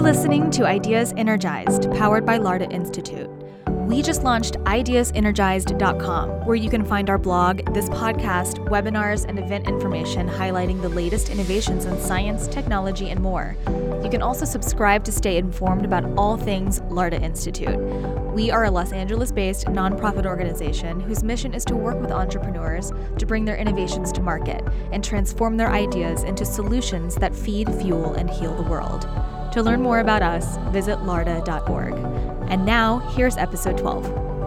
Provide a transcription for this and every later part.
listening to Ideas Energized, powered by Larda Institute. We just launched ideasenergized.com, where you can find our blog, this podcast, webinars, and event information highlighting the latest innovations in science, technology, and more. You can also subscribe to stay informed about all things Larda Institute. We are a Los Angeles-based nonprofit organization whose mission is to work with entrepreneurs to bring their innovations to market and transform their ideas into solutions that feed, fuel, and heal the world. To learn more about us, visit larda.org. And now, here's episode 12.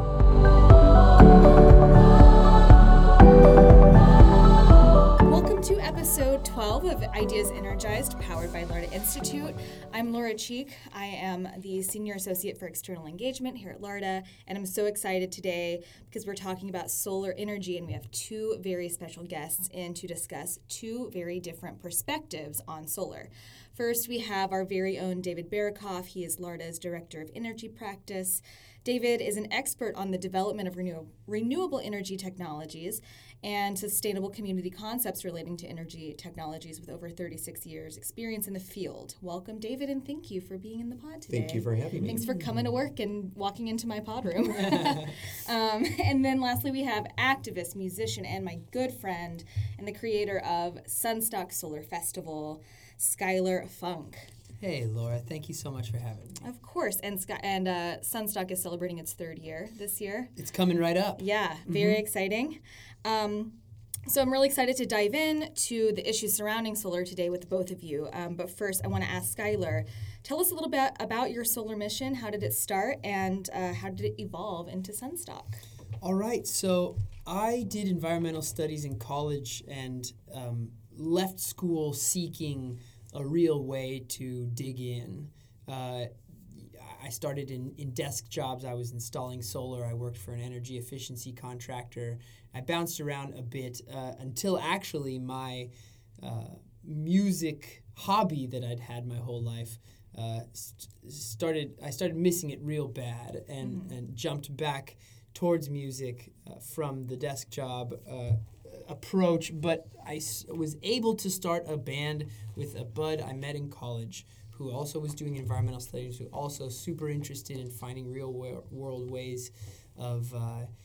Welcome to episode 12 of Ideas Energized, powered by Larda Institute. I'm Laura Cheek. I am the Senior Associate for External Engagement here at Larda, and I'm so excited today because we're talking about solar energy, and we have two very special guests in to discuss two very different perspectives on solar. First, we have our very own David Barakoff. He is Larda's Director of Energy Practice. David is an expert on the development of renewable energy technologies and sustainable community concepts relating to energy technologies with over 36 years experience in the field. Welcome, David, and thank you for being in the pod today. Thank you for having me. Thanks for coming to work and walking into my pod room. And then lastly, we have activist, musician, and my good friend and the creator of Sunstock Solar Festival, Skylar Funk. Hey, Laura. Thank you so much for having me. Of course. And Sunstock is celebrating its third year this year. It's coming right up. Yeah, very exciting. So I'm really excited to dive in to the issues surrounding solar today with both of you. But first, I want to ask Skylar, tell us a little bit about your solar mission. How did it start, and how did it evolve into Sunstock? All right. So I did environmental studies in college and left school seeking a real way to dig in. I started in desk jobs. I was installing solar. I worked for an energy efficiency contractor. I bounced around a bit until actually my music hobby that I'd had my whole life I started missing it real bad and jumped back towards music from the desk job approach, but I was able to start a band with a bud I met in college who also was doing environmental studies, who also super interested in finding real world ways of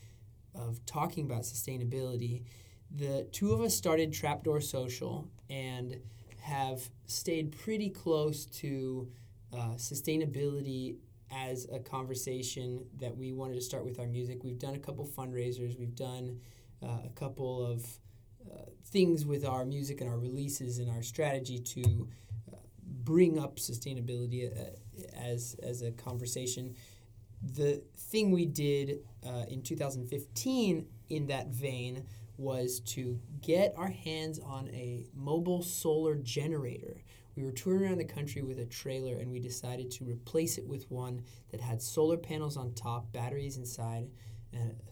talking about sustainability. The two of us started Trapdoor Social and have stayed pretty close to sustainability as a conversation that we wanted to start with our music. We've done a couple fundraisers. We've done a couple of things with our music and our releases and our strategy to bring up sustainability as a conversation. The thing we did in 2015 in that vein was to get our hands on a mobile solar generator. We were touring around the country with a trailer, and we decided to replace it with one that had solar panels on top, batteries inside, and a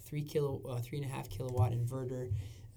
3.5 kilowatt inverter,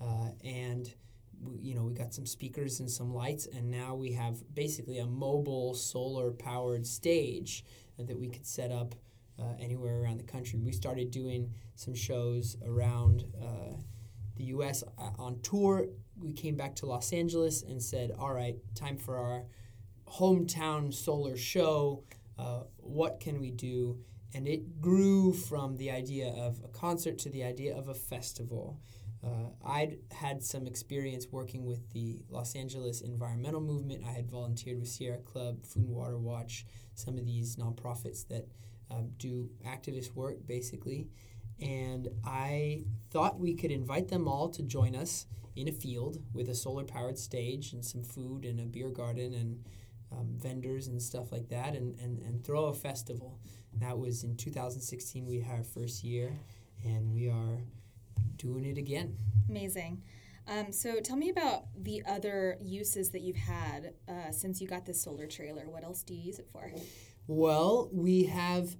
and we got some speakers and some lights, and now we have basically a mobile solar powered stage that we could set up anywhere around the country. We started doing some shows around the U.S. On tour. We came back to Los Angeles and said, all right, time for our hometown solar show. What can we do? And it grew from the idea of a concert to the idea of a festival. I'd had some experience working with the Los Angeles environmental movement. I had volunteered with Sierra Club, Food and Water Watch, some of these nonprofits that do activist work, basically. And I thought we could invite them all to join us in a field with a solar-powered stage and some food and a beer garden and vendors and stuff like that, and throw a festival. That was in 2016. We had our first year, and we are doing it again. Amazing. So tell me about the other uses that you've had since you got this solar trailer. What else do you use it for? Well, we have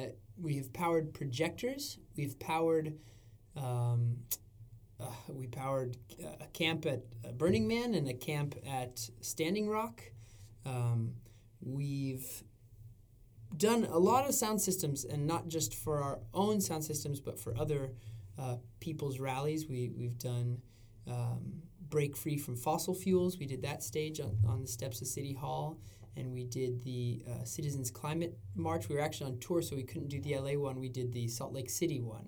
powered projectors. We've powered a camp at Burning Man and a camp at Standing Rock. We've done a lot of sound systems, and not just for our own sound systems, but for other people's rallies. We've done Break Free from Fossil Fuels. We did that stage on the steps of City Hall. and we did the Citizens Climate March. We were actually on tour, so we couldn't do the LA one. We did the Salt Lake City one.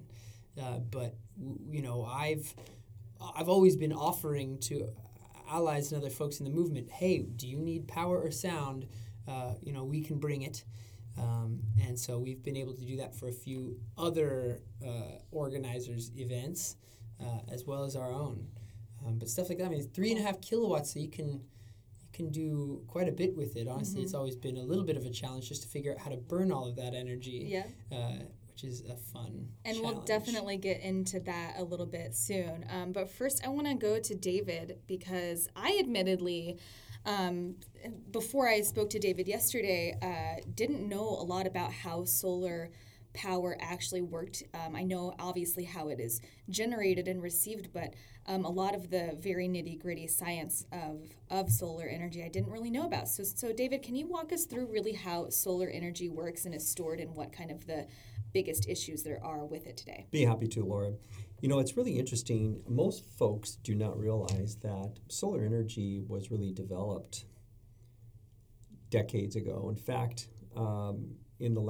I've always been offering to allies and other folks in the movement, hey, do you need power or sound? We can bring it. And so we've been able to do that for a few other organizers' events, as well as our own. But stuff like that, 3.5 kilowatts, so you can do quite a bit with it. Honestly, It's always been a little bit of a challenge just to figure out how to burn all of that energy, which is a fun And challenge. we'll definitely get into that a little bit soon. But first, I want to go to David, because I admittedly, before I spoke to David yesterday, didn't know a lot about how solar power actually worked. I know obviously how it is generated and received, but a lot of the very nitty-gritty science of solar energy I didn't really know about. So David, can you walk us through really how solar energy works and is stored, and what kind of the biggest issues there are with it today? Be happy to, Laura. It's really interesting. Most folks do not realize that solar energy was really developed decades ago. In fact, in the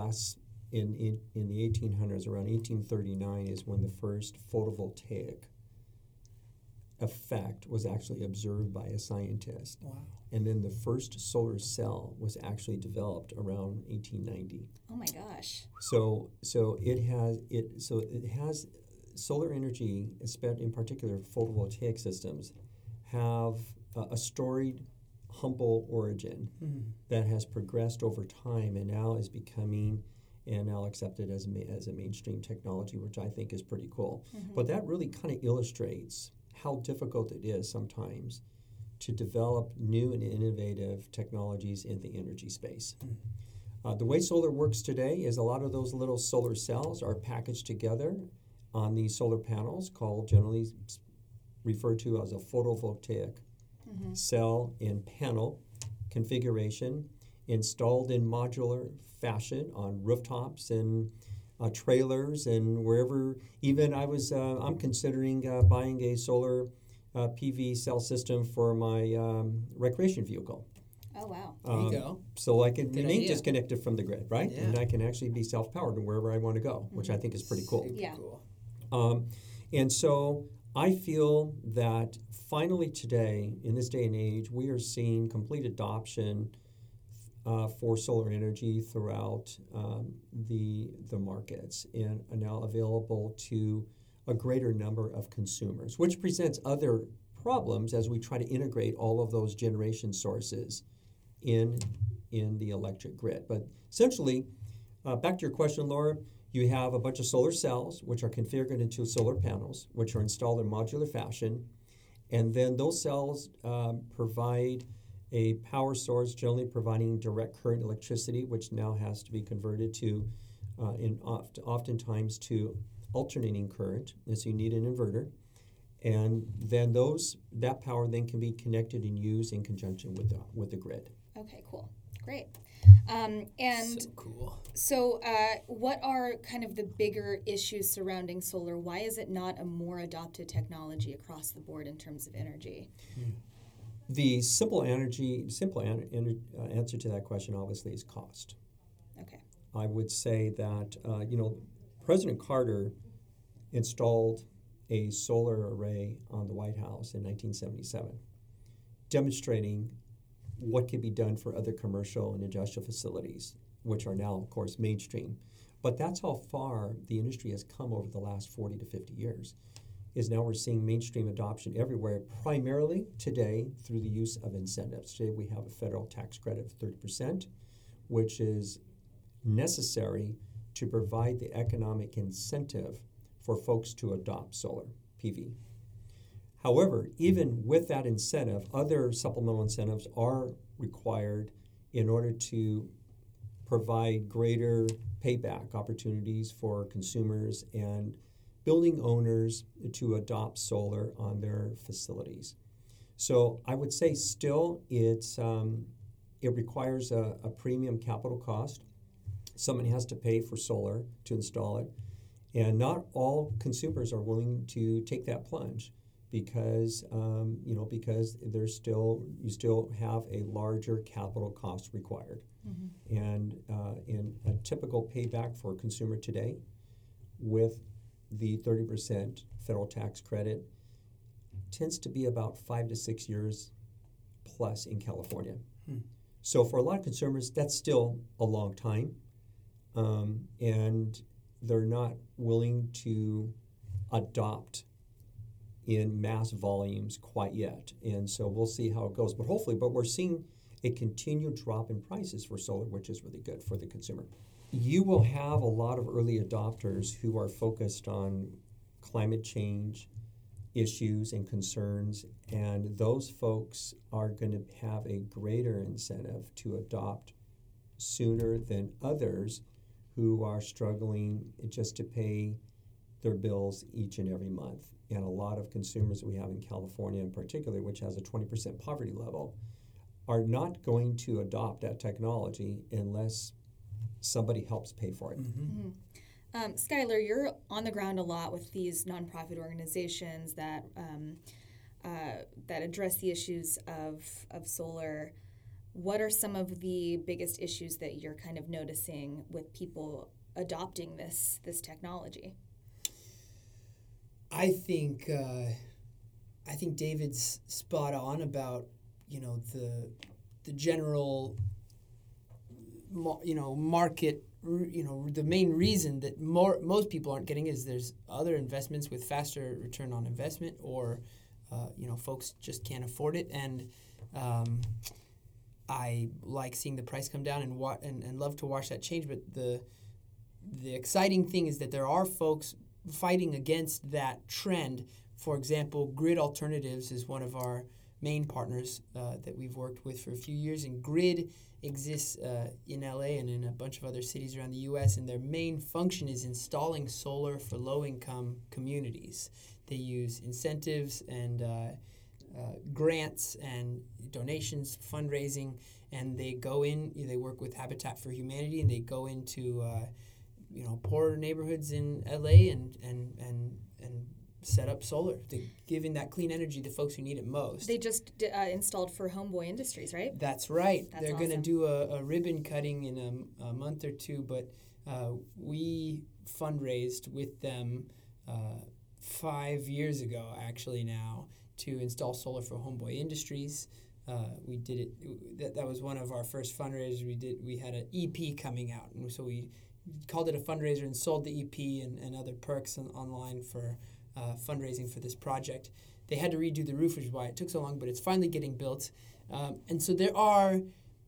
1800s, around 1839 is when the first photovoltaic effect was actually observed by a scientist. Wow. And then the first solar cell was actually developed around 1890. Oh my gosh. So it has solar energy, in particular photovoltaic systems, have a storied, humble origin that has progressed over time and now is becoming and now accepted as a mainstream technology, which I think is pretty cool. But that really kind of illustrates how difficult it is sometimes to develop new and innovative technologies in the energy space. The way solar works today is a lot of those little solar cells are packaged together on these solar panels, called generally referred to as a photovoltaic cell in panel configuration, installed in modular fashion on rooftops and trailers and wherever. Even I'm considering buying a solar PV cell system for my recreation vehicle. Oh, wow. There you go. So I can Good remain idea. disconnected from the grid, right? Yeah. And I can actually be self-powered to wherever I want to go, which I think is pretty cool. Super Yeah. cool. And so I feel that finally today, in this day and age, we are seeing complete adoption for solar energy throughout the markets, and are now available to a greater number of consumers, which presents other problems as we try to integrate all of those generation sources in the electric grid. But essentially, back to your question, Laura, you have a bunch of solar cells, which are configured into solar panels, which are installed in modular fashion. And then those cells provide a power source, generally providing direct current electricity, which now has to be converted to, oftentimes to alternating current. And so you need an inverter. And then that power then can be connected and used in conjunction with the grid. Okay, cool. Great. And So cool. so what are kind of the bigger issues surrounding solar? Why is it not a more adopted technology across the board in terms of energy? The simple answer to that question, obviously, is cost. Okay. I would say that, President Carter installed a solar array on the White House in 1977, demonstrating what could be done for other commercial and industrial facilities, which are now, of course, mainstream. But that's how far the industry has come over the last 40 to 50 years, is now we're seeing mainstream adoption everywhere, primarily today through the use of incentives. Today we have a federal tax credit of 30%, which is necessary to provide the economic incentive for folks to adopt solar PV. However, even with that incentive, other supplemental incentives are required in order to provide greater payback opportunities for consumers and building owners to adopt solar on their facilities. So I would say still it requires a premium capital cost. Someone has to pay for solar to install it. And not all consumers are willing to take that plunge, because because you still have a larger capital cost required, and in a typical payback for a consumer today, with the 30% federal tax credit, tends to be about 5 to 6 years plus in California. So for a lot of consumers, that's still a long time, and they're not willing to adopt in mass volumes quite yet. And so we'll see how it goes. But we're seeing a continued drop in prices for solar, which is really good for the consumer. You will have a lot of early adopters who are focused on climate change issues and concerns, and those folks are going to have a greater incentive to adopt sooner than others who are struggling just to pay their bills each and every month. And a lot of consumers we have in California in particular, which has a 20% poverty level, are not going to adopt that technology unless somebody helps pay for it. Skylar, you're on the ground a lot with these nonprofit organizations that that address the issues of solar. What are some of the biggest issues that you're kind of noticing with people adopting this technology? I think David's spot on about the general market. The main reason that most people aren't getting is there's other investments with faster return on investment, or folks just can't afford it. And I like seeing the price come down and love to watch that change. But the exciting thing is that there are folks fighting against that trend. For example, Grid Alternatives is one of our main partners that we've worked with for a few years, and Grid exists in LA and in a bunch of other cities around the US, and their main function is installing solar for low-income communities. They use incentives and grants and donations, fundraising, and they go in, they work with Habitat for Humanity, and they go into poorer neighborhoods in LA and set up solar, giving that clean energy to folks who need it most. They just installed for Homeboy Industries, right? That's right. That's They're awesome. going to do a ribbon cutting in a month or two, but we fundraised with them 5 years ago, actually now, to install solar for Homeboy Industries. We did it. That was one of our first fundraisers. We had an EP coming out, and so we called it a fundraiser and sold the EP and other perks online for fundraising for this project. They had to redo the roof, which is why it took so long, but it's finally getting built. And so there are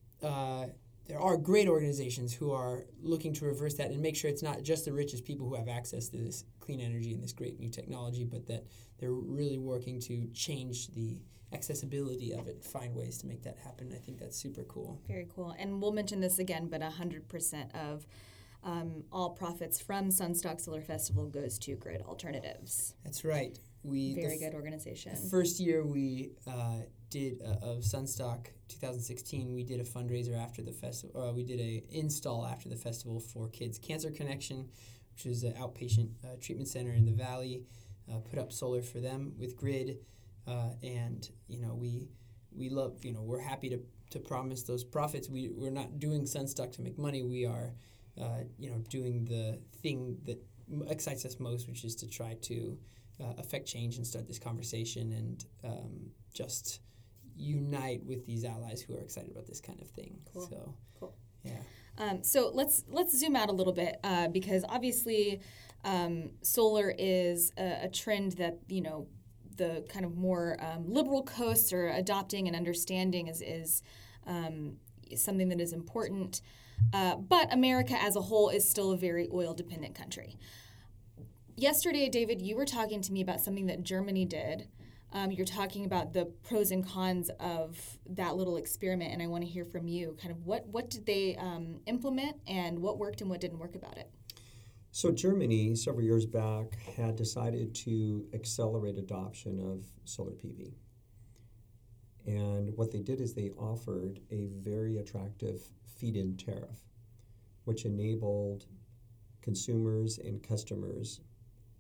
great organizations who are looking to reverse that and make sure it's not just the richest people who have access to this clean energy and this great new technology, but that they're really working to change the accessibility of it, find ways to make that happen. I think that's super cool. Very cool. And we'll mention this again, but 100% of all profits from Sunstock Solar Festival goes to Grid Alternatives. That's right. Very good organization. The first year we did of Sunstock 2016, we did a fundraiser after the festival. We did a install after the festival for Kids Cancer Connection, which is an outpatient treatment center in the Valley. Put up solar for them with Grid, and we love. We're happy to promise those profits. We're not doing Sunstock to make money. We are doing the thing that excites us most, which is to try to affect change and start this conversation and just unite with these allies who are excited about this kind of thing. Cool. So, cool. Yeah. So let's zoom out a little bit because obviously solar is a trend that the kind of more liberal coasts are adopting and understanding is something that is important. But America as a whole is still a very oil-dependent country. Yesterday, David, you were talking to me about something that Germany did. You're talking about the pros and cons of that little experiment, and I want to hear from you. Kind of what did they implement, and what worked and what didn't work about it? So Germany, several years back, had decided to accelerate adoption of solar PV. And what they did is they offered a very attractive feed-in tariff, which enabled consumers and customers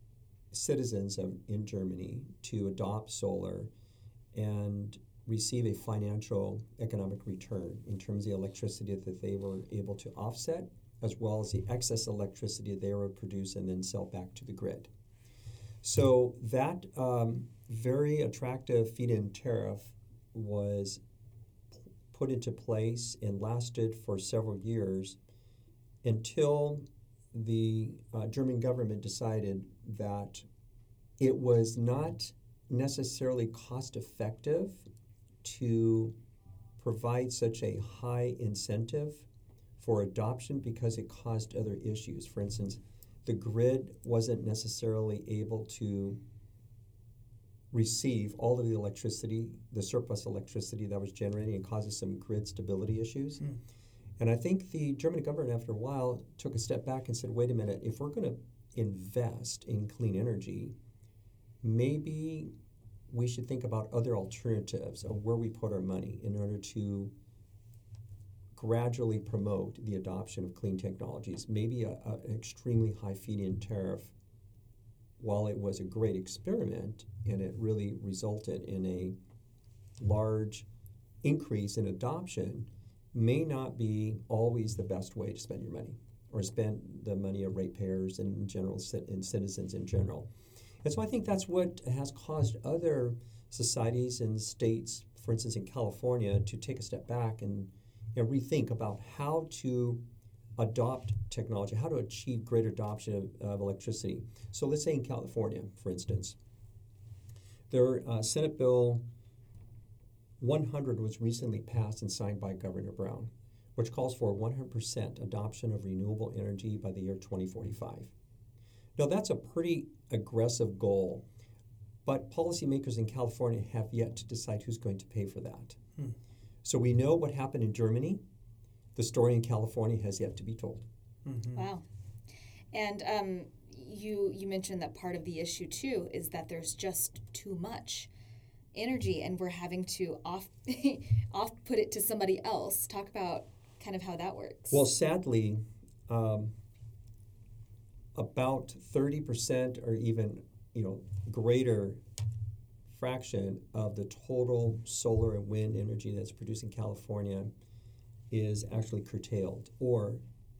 citizens in Germany to adopt solar and receive a financial economic return in terms of the electricity that they were able to offset, as well as the excess electricity they would produce and then sell back to the grid. So that very attractive feed-in tariff was put into place and lasted for several years until the German government decided that it was not necessarily cost-effective to provide such a high incentive for adoption because it caused other issues. For instance, the grid wasn't necessarily able to receive all of the electricity, the surplus electricity that was generated, and causes some grid stability issues. And I think the German government, after a while, took a step back and said, wait a minute, if we're going to invest in clean energy, maybe we should think about other alternatives of where we put our money in order to gradually promote the adoption of clean technologies. Maybe an extremely high feed-in tariff, while it was a great experiment and it really resulted in a large increase in adoption, may not be always the best way to spend your money or spend the money of ratepayers and in general and citizens in general. And so I think that's what has caused other societies and states, for instance in California, to take a step back and rethink about how to adopt technology, how to achieve greater adoption of electricity. So let's say in California, for instance, their Senate Bill 100 was recently passed and signed by Governor Brown, which calls for 100% adoption of renewable energy by the year 2045. Now, that's a pretty aggressive goal, but policymakers in California have yet to decide who's going to pay for that. So we know what happened in Germany. The story in California has yet to be told. Wow. And you mentioned that part of the issue, too, is that there's just too much energy and we're having to off put it to somebody else. Talk about kind of how that works. Well, sadly, about 30% or even greater fraction of the total solar and wind energy that's produced in California is actually curtailed, or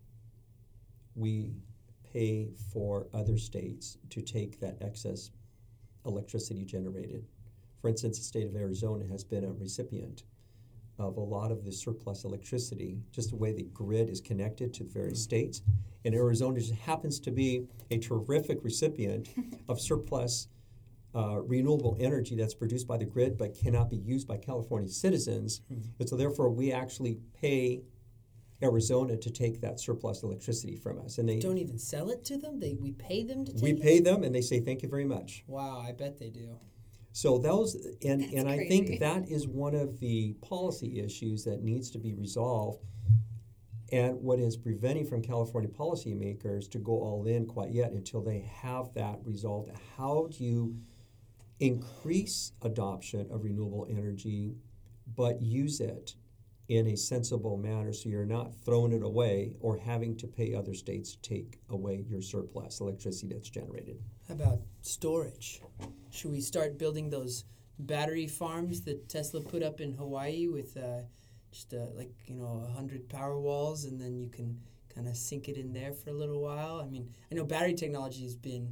we pay for other states to take that excess electricity generated. For instance, the state of Arizona has been a recipient of a lot of the surplus electricity, just the way the grid is connected to the various states. And Arizona just happens to be a terrific recipient of surplus renewable energy that's produced by the grid but cannot be used by California citizens. And so therefore we actually pay Arizona to take that surplus electricity from us. And they don't even sell it to them? We pay them to take it? We pay them and they say thank you very much. Wow, I bet they do. So those, and That's I crazy. think that is one of the policy issues that needs to be resolved, and what is preventing from California policymakers to go all in quite yet until they have that resolved. How do you increase adoption of renewable energy but use it in a sensible manner so you're not throwing it away or having to pay other states to take away your surplus electricity that's generated? How about storage? Should we start building those battery farms that Tesla put up in Hawaii with just 100 power walls, and then you can kind of sink it in there for a little while? I mean, I know battery technology has been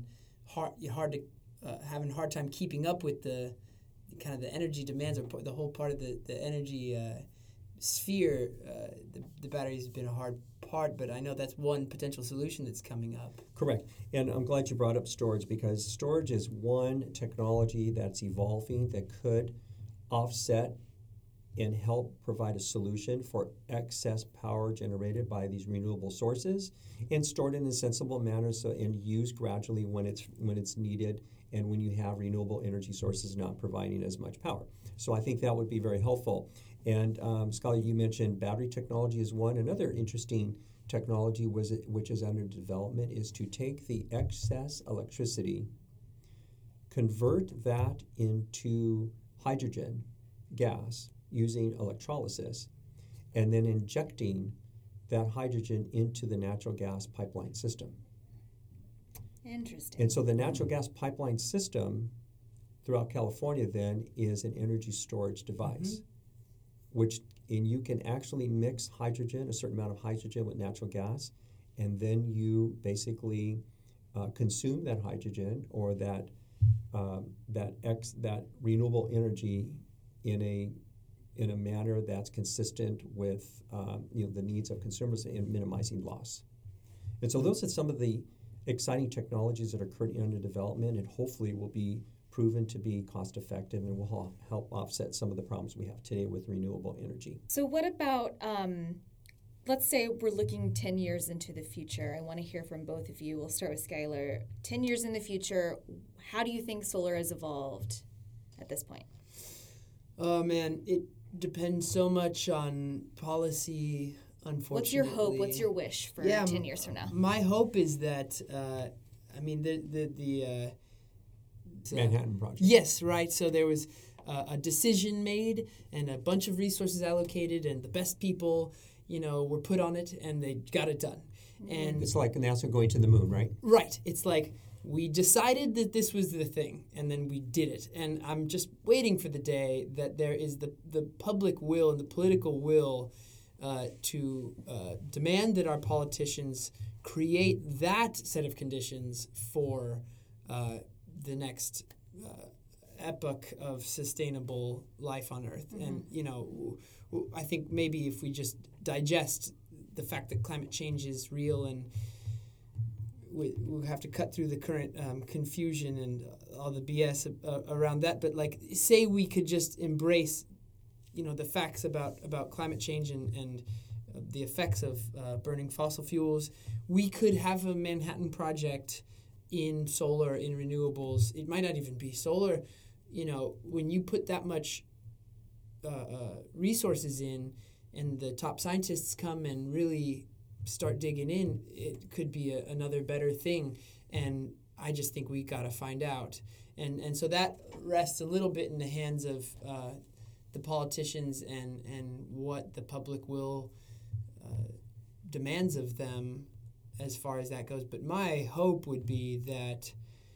having a hard time keeping up with the kind of the energy demands, or the whole part of the energy sphere. The batteries have been a hard part, but I know that's one potential solution that's coming up. Correct. And I'm glad you brought up storage, because storage is one technology that's evolving that could offset and help provide a solution for excess power generated by these renewable sources and stored in a sensible manner and used gradually when it's needed and when you have renewable energy sources not providing as much power. So I think that would be very helpful. And Skylar, you mentioned battery technology is one. Another interesting technology which is under development is to take the excess electricity, convert that into hydrogen gas using electrolysis, and then injecting that hydrogen into the natural gas pipeline system. Interesting. And so the natural gas pipeline system throughout California then is an energy storage device, and you can actually mix hydrogen, a certain amount of hydrogen with natural gas, and then you basically consume that hydrogen or that renewable energy in a manner that's consistent with the needs of consumers and minimizing loss. And so those are some of the exciting technologies that are currently under development and hopefully will be proven to be cost effective and will help offset some of the problems we have today with renewable energy. So what about, let's say we're looking 10 years into the future. I want to hear from both of you. We'll start with Skylar. 10 years in the future, how do you think solar has evolved at this point? Oh, man, it depends so much on policy, unfortunately. What's your hope? What's your wish for 10 years from now? My hope is that, Manhattan Project. Yes, right. So there was a decision made and a bunch of resources allocated and the best people, were put on it and they got it done. And it's like NASA going to the moon, right? Right. It's like we decided that this was the thing and then we did it. And I'm just waiting for the day that there is the public will and the political will to demand that our politicians create that set of conditions for the next epoch of sustainable life on Earth. And, I think maybe if we just digest the fact that climate change is real and we'll have to cut through the current confusion and all the BS around that. But, say we could just embrace, the facts about climate change and the effects of burning fossil fuels, we could have a Manhattan Project in solar, in renewables. It might not even be solar. When you put that much resources in and the top scientists come and really start digging in, it could be another better thing. And I just think we got to find out. And so that rests a little bit in the hands of the politicians and what the public will demands of them as far as that goes. But my hope would be that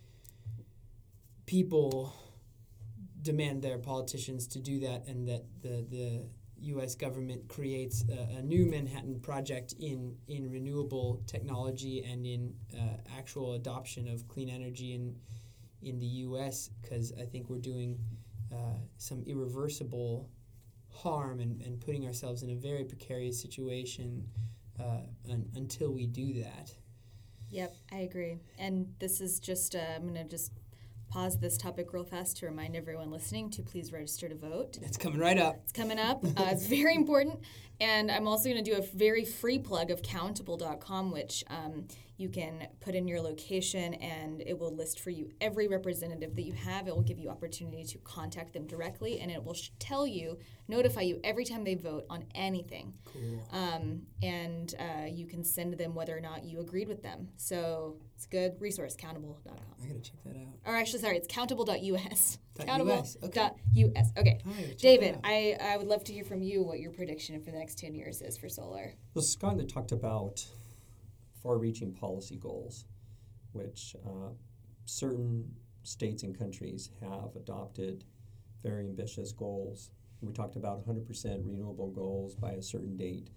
people demand their politicians to do that and that the U.S. government creates a new Manhattan Project in renewable technology and in actual adoption of clean energy in the U.S., because I think we're doing some irreversible harm and putting ourselves in a very precarious situation until we do that. Yep, I agree. And this is just, I'm going to just pause this topic real fast to remind everyone listening to please register to vote. It's coming right up. It's coming up. It's very important. And I'm also going to do a very free plug of countable.com, which you can put in your location and it will list for you every representative that you have. It will give you opportunity to contact them directly, and it will notify you every time they vote on anything. Cool. And you can send them whether or not you agreed with them. So it's a good resource, countable.com. I got to check that out. Or actually, sorry, it's countable.us. .us. Okay. .us. Okay. David, I would love to hear from you what your prediction for the next 10 years is for solar. Well, Skylar talked about far-reaching policy goals, which certain states and countries have adopted very ambitious goals. We talked about 100% renewable goals by a certain date.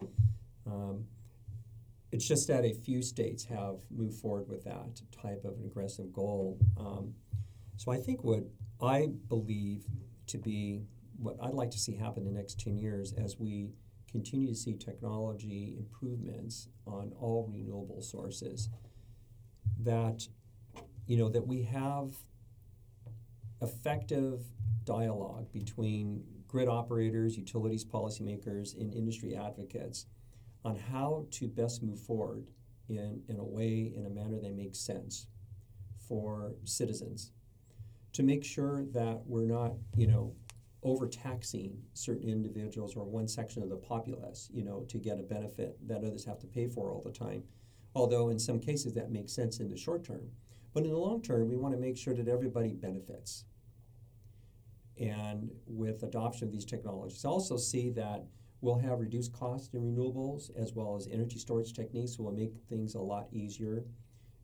It's just that a few states have moved forward with that type of an aggressive goal. So I think what I believe to be what I'd like to see happen in the next 10 years as we continue to see technology improvements on all renewable sources, that we have effective dialogue between grid operators, utilities, policymakers, and industry advocates on how to best move forward in a manner that makes sense for citizens, to make sure that we're not, overtaxing certain individuals or one section of the populace, to get a benefit that others have to pay for all the time. Although in some cases that makes sense in the short term. But in the long term, we want to make sure that everybody benefits. And with adoption of these technologies, I also see that we'll have reduced costs in renewables as well as energy storage techniques will make things a lot easier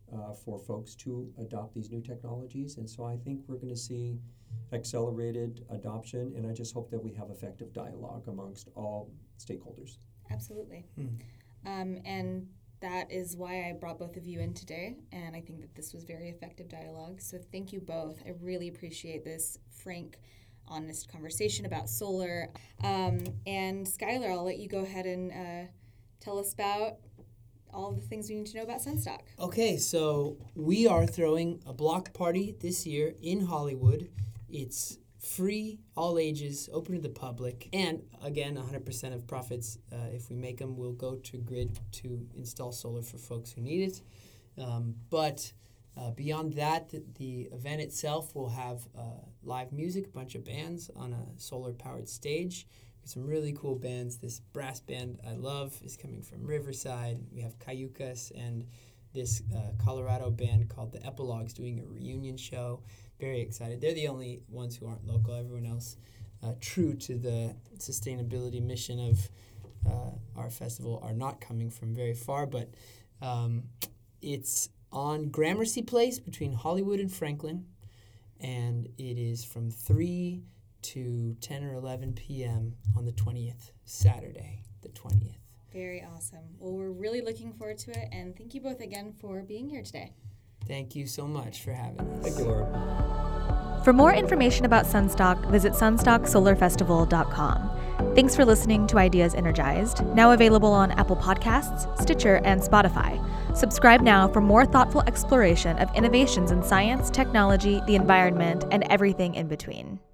for folks to adopt these new technologies. And so I think we're going to see accelerated adoption, and I just hope that we have effective dialogue amongst all stakeholders. Absolutely. And that is why I brought both of you in today, and I think that this was very effective dialogue. So thank you both. I really appreciate this frank, honest conversation about solar. And Skylar, I'll let you go ahead and tell us about all the things we need to know about Sunstock. Okay, so we are throwing a block party this year in Hollywood. It's free, all ages, open to the public. And again, 100% of profits, if we make them, will go to Grid to install solar for folks who need it. But beyond that, the event itself will have live music, a bunch of bands on a solar-powered stage. Some really cool bands. This brass band I love is coming from Riverside. We have Cayucas and this Colorado band called the Epilogues doing a reunion show. Very excited. They're the only ones who aren't local. Everyone else true to the sustainability mission of our festival are not coming from very far, but it's on Gramercy Place between Hollywood and Franklin, and it is from 3 to 10 or 11 p.m. on the 20th, Saturday, the 20th. Very awesome. Well, we're really looking forward to it, and thank you both again for being here today. Thank you so much for having us. Thank you, Laura. For more information about Sunstock, visit sunstocksolarfestival.com. Thanks for listening to Ideas Energized, now available on Apple Podcasts, Stitcher, and Spotify. Subscribe now for more thoughtful exploration of innovations in science, technology, the environment, and everything in between.